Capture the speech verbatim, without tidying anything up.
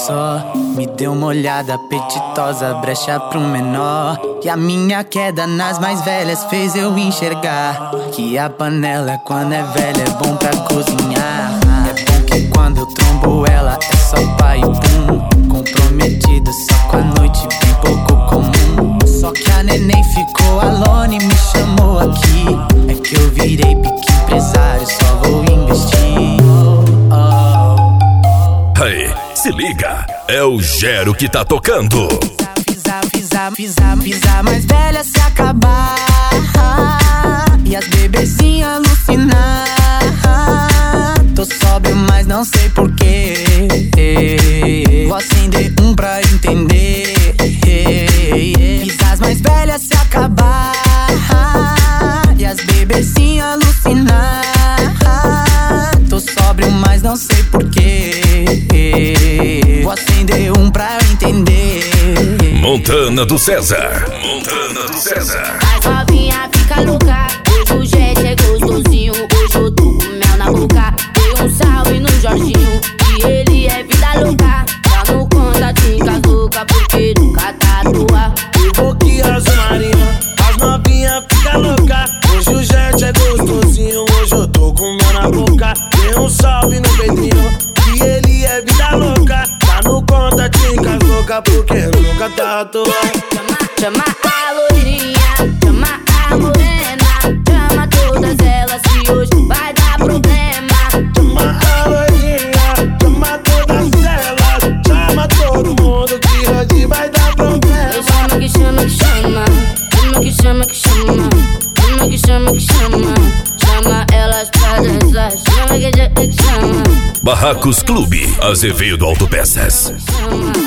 só me deu uma olhada apetitosa, brecha pro menor. E a minha queda nas mais velhas fez eu enxergar que a panela quando é velha é bom pra cozinhar. É bom que quando eu trombo ela é só pai e pum. Comprometido só com a noite, bem pouco comum. Só que a neném ficou alone e me chamou aqui. É que eu virei pique empresário, só vou investir. Aí, se liga, é o Gero que tá tocando. Fisa, fisa, fisa, fisa mais velha se acabar e as bebezinhas alucinar. Tô sóbrio, mas não sei porquê. Vou acender um pra entender. Fisa as mais velhas se acabar e as bebezinhas alucinar. Tô sóbrio, mas não sei porquê. Vou acender um pra entender. Montana do César. Montana do César. As novinha fica louca. Hoje o jet é gostosinho. Hoje eu tô com mel na boca. Dei um salve no Jorginho, que ele é vida louca. Tá no contatinho com as louca, porque nunca tá à toa. Eu vou que azul marinho. As novinha fica louca. Hoje o jet é gostosinho. Hoje eu tô com mel na boca. Dei um salve no Pedrinho, que ele é vida louca. Tá no contatinho com as louca, porque nunca tá à toa. Chama, chama a loirinha, chama a morena, chama todas elas que hoje vai dar problema. Chama a loirinha, chama todas elas, chama todo mundo que hoje vai dar problema. Eu chamo que chama que chama, chama que chama que chama, chama que chama que chama, chama elas pra dançar, chama que chama que chama. Barracos Clube, Azevedo Autopeças. Chama.